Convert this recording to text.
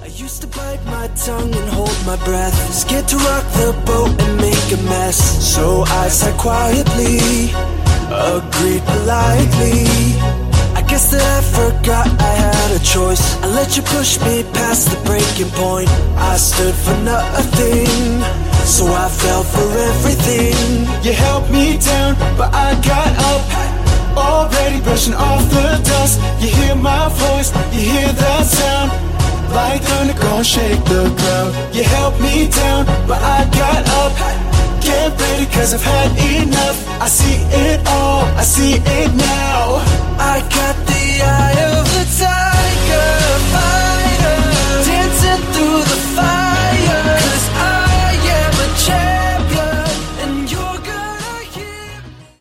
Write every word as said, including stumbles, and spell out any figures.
I used to bite my tongue and hold my breath, scared to rock the boat and make a mess. So I sighed quietly, agreed politely. I guess that I forgot I had a choice. I let you push me past the breaking point. I stood for nothing, so I fell for everything. You held me down, but I got up, already brushing off the dust. You hear my voice, you hear that sound, like thunder gon' shake the ground. You held me down, but I got up. Get ready, cause I've had enough. I see it all, I see it now. I got